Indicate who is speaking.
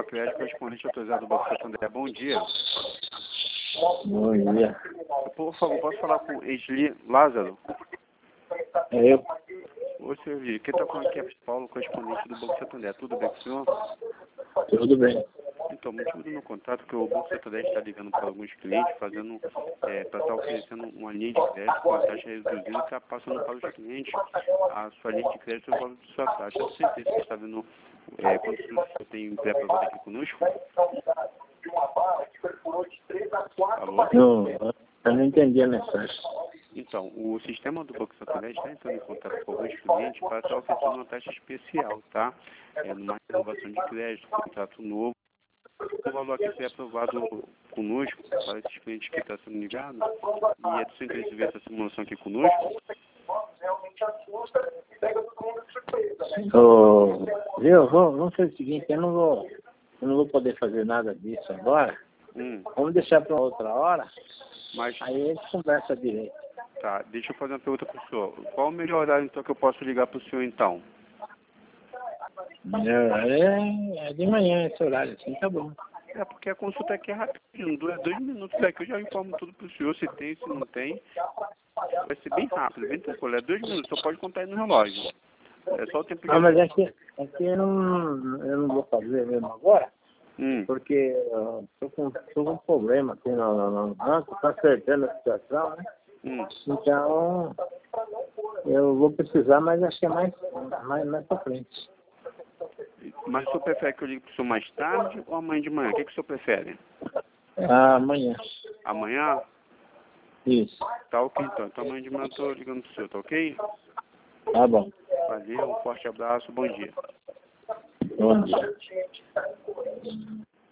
Speaker 1: Crédito, correspondente autorizado do Banco Santander. Bom dia.
Speaker 2: Bom dia.
Speaker 1: Por favor, posso falar com Esli Lázaro?
Speaker 2: É eu.
Speaker 1: Oi, senhor Esli. Quem está falando aqui é Paulo, correspondente do Banco Santander. Tudo bem com o senhor?
Speaker 2: Tudo bem.
Speaker 1: Então, o motivo do meu contato é que o Banco Santander está ligando para alguns clientes, para estar oferecendo uma linha de crédito com a taxa reduzida e está passando para os clientes a sua linha de crédito ao valor de sua taxa. Eu não sei se você está vendo quando o senhor tem pré-aprovado aqui conosco. Alô?
Speaker 2: Não, eu não entendi a mensagem.
Speaker 1: Então, o sistema do Banco Santander está entrando em contato com alguns clientes para estar oferecendo uma taxa especial, tá? Numa renovação de crédito, contrato novo. O valor que foi aprovado conosco, para esses clientes que estão sendo ligados, e é do seu interesse ver essa simulação aqui conosco.
Speaker 2: Viu? Vamos fazer o seguinte, eu não vou poder fazer nada disso agora. Vamos deixar para outra hora,
Speaker 1: Mas,
Speaker 2: aí a gente conversa direito.
Speaker 1: tá, deixa eu fazer uma pergunta para o senhor. Qual o melhor horário, então, que eu posso ligar para o senhor, então?
Speaker 2: É de manhã esse horário, assim, tá bom.
Speaker 1: É porque a consulta aqui é rapidinho, 2 minutos daqui eu já informo tudo para o senhor, se tem, se não tem. Vai ser bem rápido, bem tranquilo. É 2 minutos, só pode contar aí no relógio. É só o tempo de...
Speaker 2: Ah, mas é que eu não vou fazer mesmo agora, porque estou com um problema aqui no banco, está acertando a situação, né? Então, eu vou precisar, mas acho que é mais para frente.
Speaker 1: Mas o senhor prefere que eu ligue para o senhor mais tarde ou amanhã de manhã? O que o senhor prefere?
Speaker 2: Amanhã.
Speaker 1: Amanhã?
Speaker 2: Isso.
Speaker 1: Tá ok, então. Então amanhã de manhã eu estou ligando para o senhor, tá ok?
Speaker 2: Tá bom.
Speaker 1: Valeu, um forte abraço, bom dia.
Speaker 2: Bom dia.